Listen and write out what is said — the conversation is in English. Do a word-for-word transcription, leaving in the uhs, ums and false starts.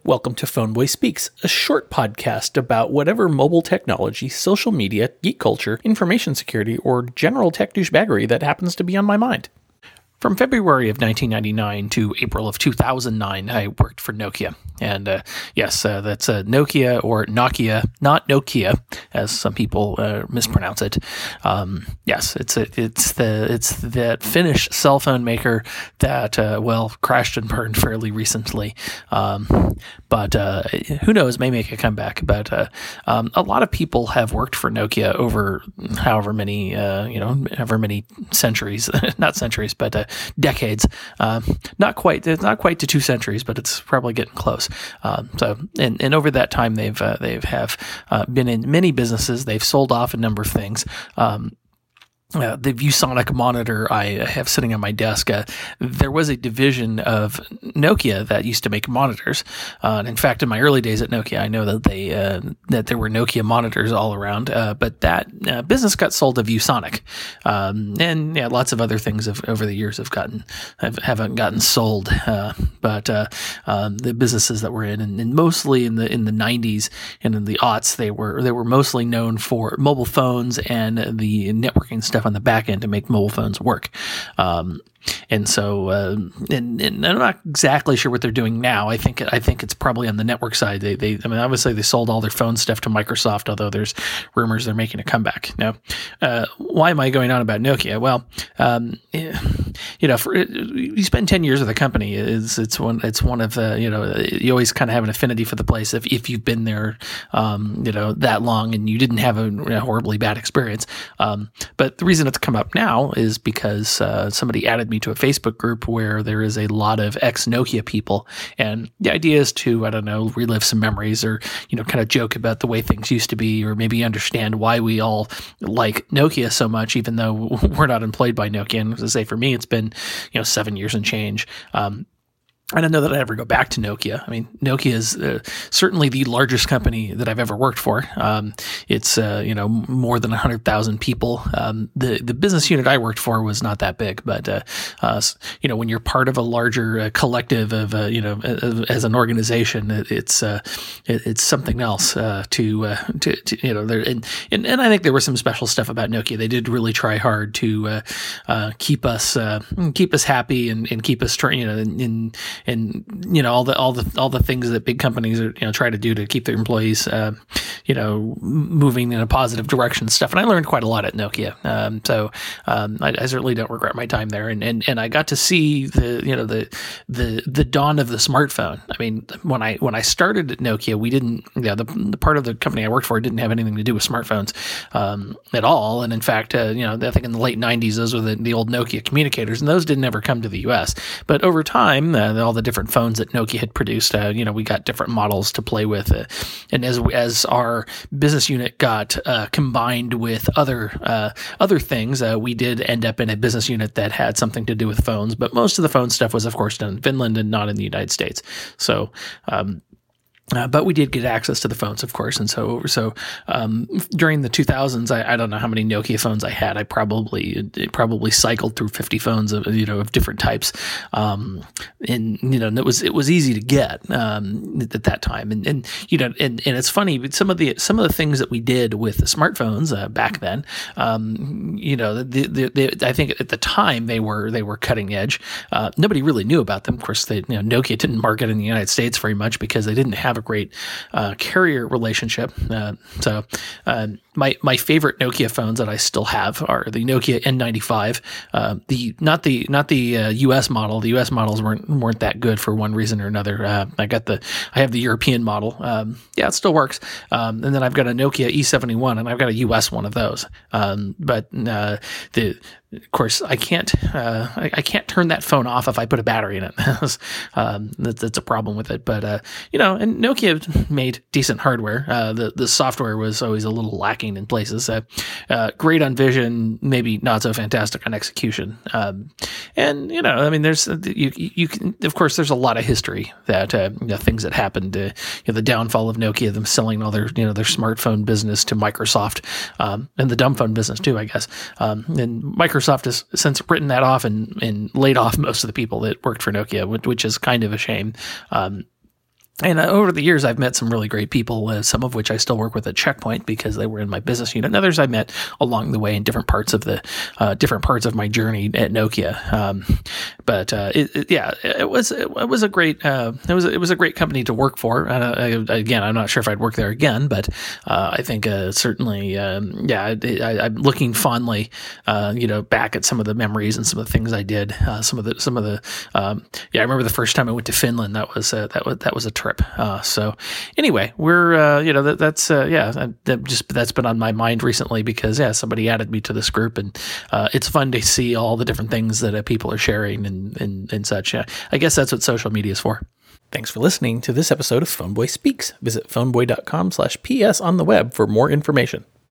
Welcome to PhoneBoy Speaks, a short podcast about whatever mobile technology, social media, geek culture, information security, or general tech douchebaggery that happens to be on my mind. From February of nineteen ninety-nine to April of two thousand nine, I worked for Nokia. And uh, yes, uh, that's uh, Nokia or Nokia, not Nokia, as some people uh, mispronounce it. Um, yes, it's a, it's the it's that Finnish cell phone maker that uh, well crashed and burned fairly recently. Um, but uh, who knows, may make a comeback. But uh, um, a lot of people have worked for Nokia over however many uh, you know however many centuries, not centuries, but uh, decades. Um, not quite, it's not quite to two centuries, but it's probably getting close. Um, so, and, and over that time, they've uh, they've have uh, been in many businesses. They've sold off a number of things. Um, Uh, the ViewSonic monitor I have sitting on my desk, uh, there was a division of Nokia that used to make monitors. Uh, and in fact, in my early days at Nokia, I know that they uh, that there were Nokia monitors all around. Uh, but that uh, business got sold to ViewSonic, um, and yeah, lots of other things have, over the years have gotten have, haven't gotten sold. Uh, but uh, um, the businesses that we're in, and, and mostly in the in the nineties and in the aughts, they were they were mostly known for mobile phones and the networking stuff on the back end to make mobile phones work. Um, and so, uh, and, and I'm not exactly sure what they're doing now. I think, I think it's probably on the network side. They, they, I mean, obviously they sold all their phone stuff to Microsoft, although there's rumors they're making a comeback. Now, uh, why am I going on about Nokia? Well, um, you know, for, you spend ten years with a company, is it's one, it's one of the, you know, you always kind of have an affinity for the place if, if you've been there, um, you know, that long and you didn't have a, a horribly bad experience. Um, but the reason it's come up now is because, uh, somebody added me to a Facebook group where there is a lot of ex-Nokia people, and the idea is to, I don't know, relive some memories or, you know, kind of joke about the way things used to be, or maybe understand why we all like Nokia so much, even though we're not employed by Nokia. And as I say, for me, it's been, you know, seven years and change. Um, I don't know that I'd ever go back to Nokia. I mean, Nokia is uh, certainly the largest company that I've ever worked for. Um, it's, uh, you know, more than one hundred thousand people. Um, the the business unit I worked for was not that big, but, uh, uh, you know, when you're part of a larger uh, collective of, uh, you know, uh, as an organization, it, it's uh, it, it's something else uh, to, uh, to, to, you know, there, and, and, and I think there was some special stuff about Nokia. They did really try hard to uh, uh, keep us uh, keep us happy and, and keep us, tra- you know, in, in and you know all the all the all the things that big companies are, you know, try to do to keep their employees uh, you know moving in a positive direction and stuff. And I learned quite a lot at Nokia. Um, so um, I, I certainly don't regret my time there. And, and and I got to see the you know the the the dawn of the smartphone. I mean, when I when I started at Nokia, we didn't yeah the the part of the company I worked for didn't have anything to do with smartphones um, at all. And in fact, uh, you know I think in the late nineties, those were the, the old Nokia communicators, and those didn't ever come to the U S. But over time, uh, all the different phones that Nokia had produced, uh, you know, we got different models to play with. Uh, and as as our business unit got uh, combined with other uh, other things, uh, we did end up in a business unit that had something to do with phones. But most of the phone stuff was, of course, done in Finland and not in the United States. So, um, Uh, but we did get access to the phones, of course. And so, so um, during the two thousands, I, I don't know how many Nokia phones I had. I probably it probably cycled through fifty phones of you know of different types, um, and you know it was it was easy to get um, at that time. And and you know and, and it's funny, but some of the some of the things that we did with the smartphones uh, back then, um, you know, the, the, the, I think at the time they were they were cutting edge. Uh, nobody really knew about them. Of course, they you know Nokia didn't market in the United States very much because they didn't have a great uh, carrier relationship. Uh, so uh, my my favorite Nokia phones that I still have are the Nokia N ninety-five. Uh, the not the not the uh, U S model. The U S models weren't weren't that good for one reason or another. Uh, I got the I have the European model. Um, yeah, it still works. Um, and then I've got a Nokia E seventy-one, and I've got a U S one of those. Um, but uh, the Of course, I can't. Uh, I, I can't turn that phone off if I put a battery in it. um, that's, that's a problem with it. But uh, you know, and Nokia made decent hardware. Uh, the the software was always a little lacking in places. Uh, uh, great on vision, maybe not so fantastic on execution. Um, and you know, I mean, there's you you can of course there's a lot of history that uh, you know, things that happened. Uh, you know, the downfall of Nokia, them selling all their you know their smartphone business to Microsoft, um, and the dumb phone business too, I guess. Um, and Microsoft Microsoft has since written that off and, and laid off most of the people that worked for Nokia, which, which is kind of a shame. Um, And uh, over the years, I've met some really great people, uh, some of which I still work with at Checkpoint because they were in my business unit. And others I met along the way in different parts of the uh, different parts of my journey at Nokia. Um, but uh, it, it, yeah, it was it, it was a great uh, it was it was a great company to work for. Uh, I, again, I'm not sure if I'd work there again, but uh, I think uh, certainly, um, yeah, I, I, I'm looking fondly, uh, you know, back at some of the memories and some of the things I did. Uh, some of the some of the um, yeah, I remember the first time I went to Finland. That was uh, that was that was a trip. Uh, so anyway, we're, uh, you know, that, that's, uh, yeah, that just, that's been on my mind recently because, yeah, somebody added me to this group and, uh, it's fun to see all the different things that uh, people are sharing and, and, and such. Yeah. I guess that's what social media is for. Thanks for listening to this episode of Phoneboy Speaks. Visit phoneboy dot com slash P S on the web for more information.